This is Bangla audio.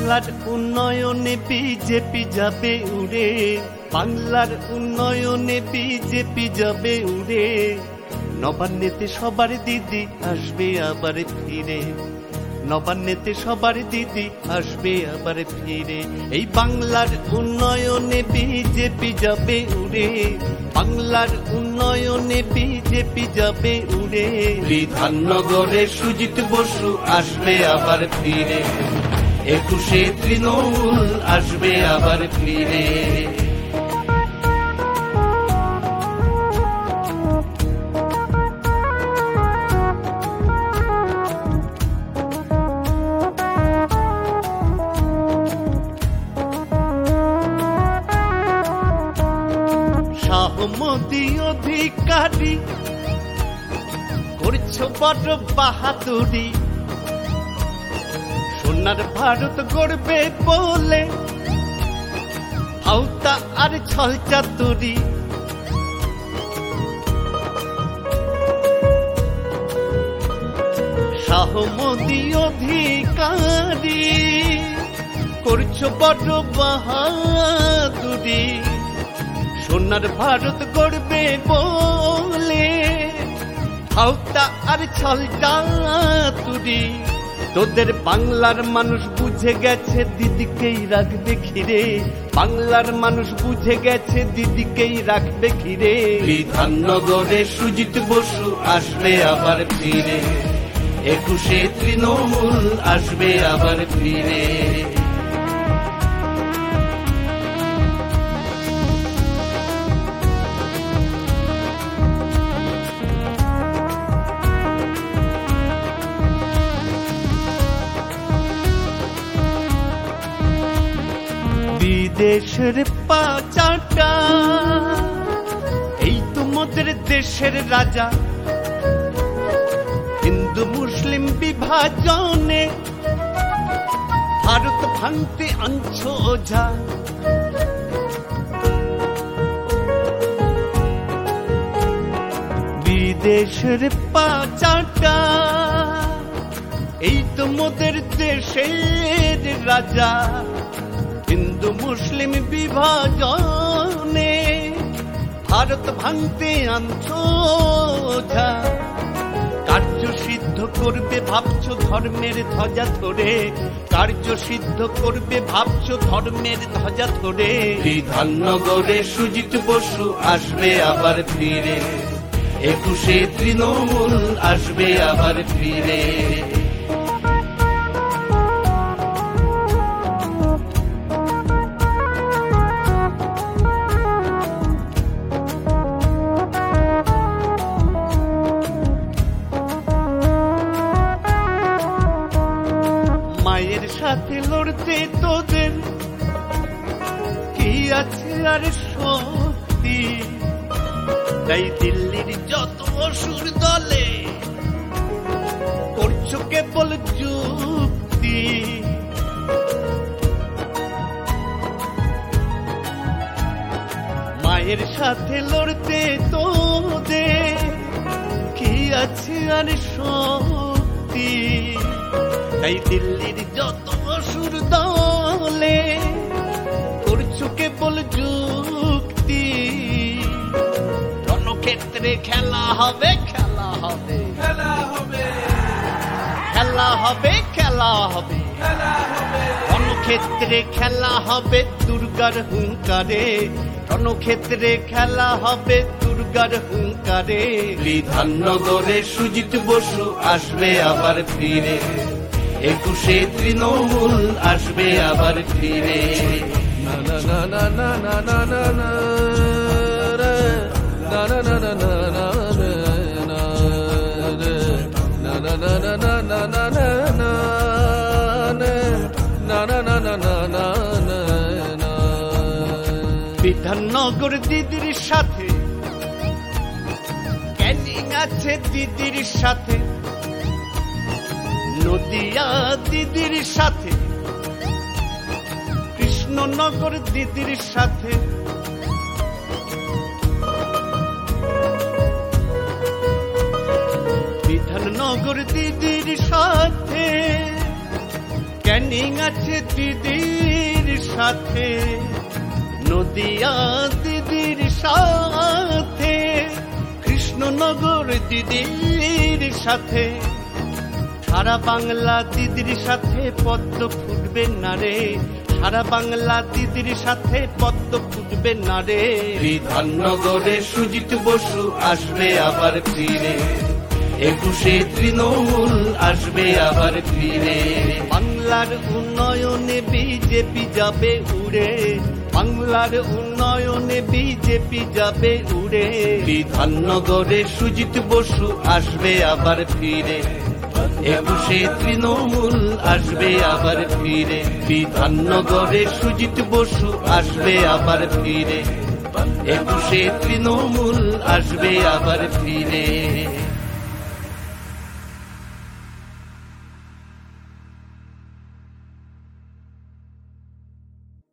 বাংলার উন্নয়নে বিজেপি যাবে উড়ে, বাংলার উন্নয়নে বিজেপি যাবে উড়ে। নবান্নেতে সবার দিদি আসবে আবার ফিরে, নবান্নেতে সবার দিদি আসবে আবার ফিরে। এই বাংলার উন্নয়নে বিজেপি যাবে উড়ে, বাংলার উন্নয়নে বিজেপি যাবে উড়ে। বিধাননগরে সুজিত বসু আসবে আবার ফিরে, 21শে তৃণমূল আসবে আবার ফিরে। মোদী অধিকারী করছো বড় বাহাদুরি, সোনার ভারত গড়বে বলে আওতা আর ছল চাতুরি। শাহ মোদী অধিকারী করছো বড় বাহাদুরি, সোনার ভারত গড়বে বলে আওতা আর ছল চাতুরি। তোদের বাংলার মানুষ বুঝে গেছে দিদিকেই রাখবে ঘিরে, বাংলার মানুষ বুঝে গেছে দিদিকেই রাখবে ঘিরে। বিধাননগরে সুজিত বসু আসবে আবার ফিরে, 21শে তৃণমূল আসবে আবার ফিরে। বিদেশের পাচাটা এই তোমাদের দেশের রাজা, হিন্দু মুসলিম বিভাজনে ভারত ভাঙতে আনছো ওঝা। বিদেশের পাচাটা এই তোমাদের দেশের রাজা, হিন্দু মুসলিম বিভাজনে ভারত ভাঙতে আনছো ওঝা। কার্য সিদ্ধ করবে ভাবছো ধর্মের ধ্বজা ধরে, কার্য সিদ্ধ করবে ভাবছো ধর্মের ধ্বজা ধরে। বিধাননগরে সুজিত বসু আসবে আবার ফিরে, 21শে তৃণমূল আসবে আবার ফিরে। মায়ের সাথে লড়তে তোদের কি আছে আর শক্তি, তাই দিল্লির যত অসুর দলে করছো কেবল যুক্তি। মায়ের সাথে লড়তে তোদের কি আছে আর শক্তি, তাই দিল্লির যত অসুর দলে করছো কেবল যুক্তি। রণক্ষেত্রে খেলা হবে, খেলা হবে, খেলা হবে, খেলা হবে, খেলা হবে, রণক্ষেত্রে খেলা হবে দুর্গার হুঙ্কারে, রণক্ষেত্রে খেলা হবে দুর্গার হুঙ্কারে। বিধাননগরে সুজিত বসু আসবে আবার ফিরে, 21শে তৃণমূল আসবে আবার ফিরে। না না না না না না না না না না না না না না না বিধাননগর দিদির সাথে ক্যানিং আছে দিদির সাথে, নদিয়া দিদির সাথে, কৃষ্ণনগর দিদির সাথে, বিধাননগর দিদির সাথে, ট্রেনিং আছে দিদির সাথে, নদিয়া দিদির সাথে, কৃষ্ণনগর দিদির সাথে, সারা বাংলা দিদির সাথে পদ্ম ফুটবে না রে, সারা বাংলা দিদির সাথে পদ্ম ফুটবে না রে। বিধাননগরে সুজিত বসু আসবে আবার ফিরে, 21শে তৃণমূল আসবে আবার ফিরে। বাংলার উন্নয়নে বিজেপি যাবে উড়ে, বাংলার উন্নয়নে বিজেপি যাবে উড়ে। বিধাননগরে সুজিত বসু আসবে আবার ফিরে, 21শে তৃণমূল আসবে আবার ফিরে। বিধাননগরে সুজিত বসু আসবে আবার ফিরে, 21শে তৃণমূল আসবে আবার ফিরে।